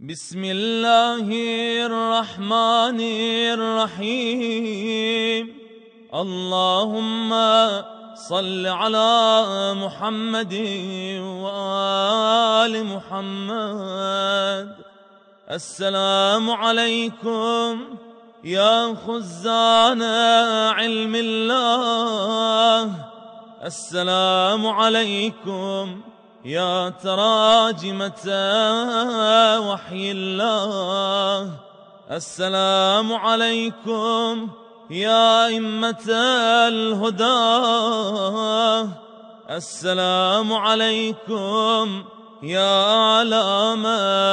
بسم الله الرحمن الرحيم. اللهم صل على محمد وآل محمد. السلام عليكم يا خزان علم الله، السلام عليكم يا تراجمة وحي الله، السلام عليكم يا أئمة الهدى، السلام عليكم يا أعلام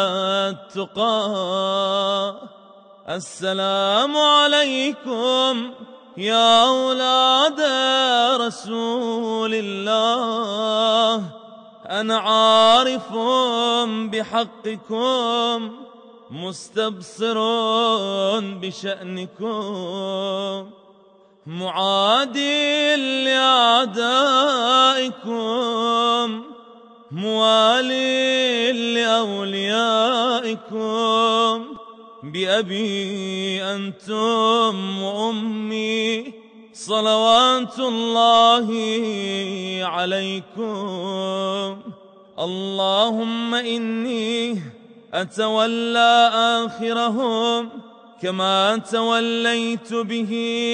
التقى، السلام عليكم يا أولاد رسول الله. أنا عارف بحقكم، مستبصر بشأنكم، معادي لأعدائكم، موالي لأوليائكم. بأبي أنتم وأمي صلوات الله عليكم. اللهم إني أتولى آخرهم كما توليت به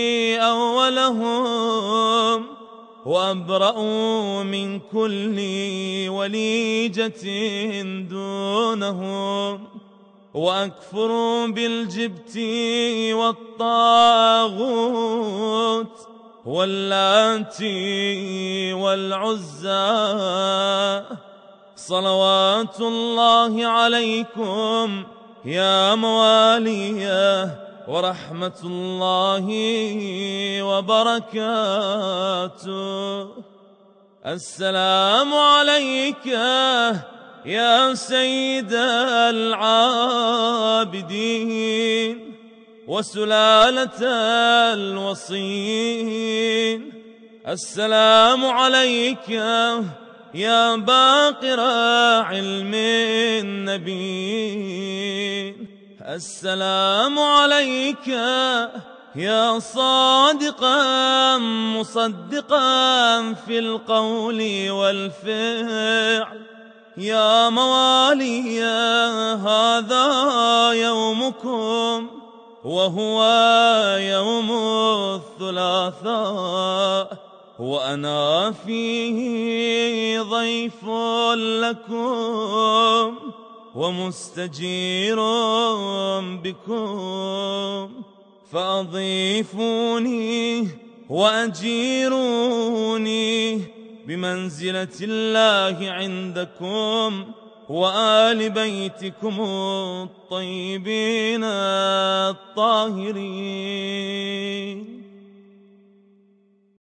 أولهم، وأبرأ من كل وليجة دونهم، وأكفر بالجبت والطاغوت واللات والعزى. صلوات الله عليكم يا مواليه، ورحمة الله وبركاته. السلام عليك يا سيد العابدين وسلالة الوصين. السلام عليك يا باقر علم النبيين. السلام عليك يا صادقا مصدقا في القول والفعل. يا موالي هذا يومكم، وهو يوم الثلاثاء، وأنا فيه ضيف لكم ومستجير بكم، فأضيفوني وأجيروني بمنزلة الله عندكم وآل بيتكم الطيبين الطاهرين.